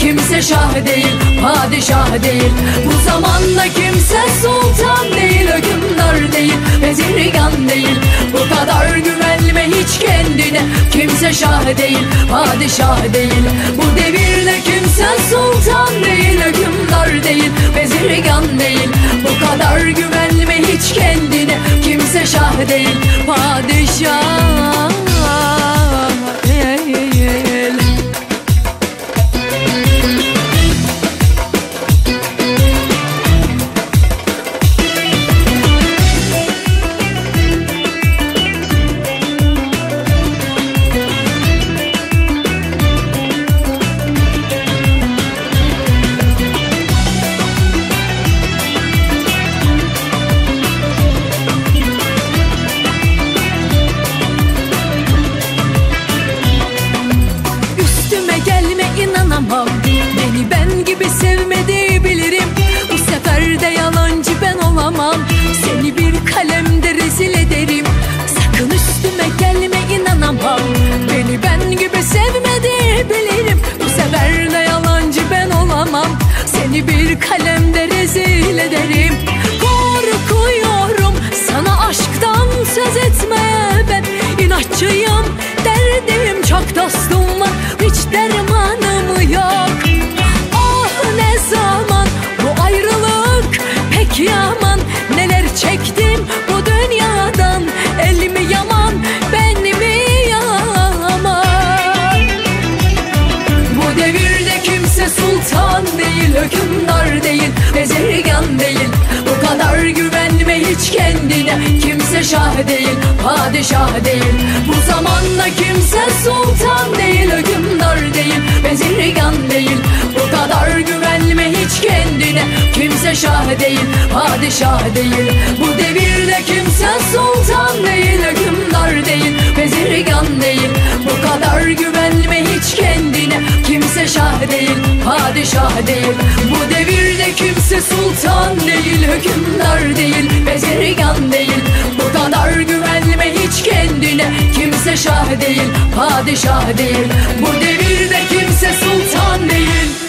kimse şah değil, padişah değil. Bu zamanda kimse sultan değil, hükümdar değil, bezirgan değil. Bu kadar güvenme hiç kendine, kimse şah değil, padişah değil. Bu devirde kimse sultan değil, hükümdar değil, bezirgan değil. Bu kadar güvenme hiç kendine, kimse şah değil, padişah değil. Beni ben gibi sevmediği bilirim. Bu sefer de yalancı ben olamam. Seni bir kalemde rezil ederim. Sakın üstüme gelme, inanamam. Beni ben gibi sevmediği bilirim. Bu sefer de yalancı ben olamam. Seni bir kalemde rezil ederim. Korkuyorum sana aşktan söz etmeye ben. İnatçıyım, derdim çok, dostum var, hiç dermanım yok. Ah ne zaman bu ayrılık pek yaman. Neler çektim bu dünyadan, el mi yaman, ben mi yaman. Bu devirde kimse sultan değil, hükümdar değil, bezirgan değil. Bu kadar güvenme hiç kendine, kimse şah değil, padişah değil. Bu zamanda kimse sultan değil, hükümdar değil, bezirgan değil. Bu kadar güvenme hiç kendine, kimse şah değil, padişah değil. Bu devirde kimse sultan değil, hükümdar değil, bezirgan değil. Bu kadar güvenme hiç kendine, kimse şah değil, padişah değil. Bu devirde kimse sultan değil, hükümdar değil, bezirgan değil. Bu kadar güvenme hiç kendine, kimse şah değil, padişah değil. Bu devirde kimse sultan değil.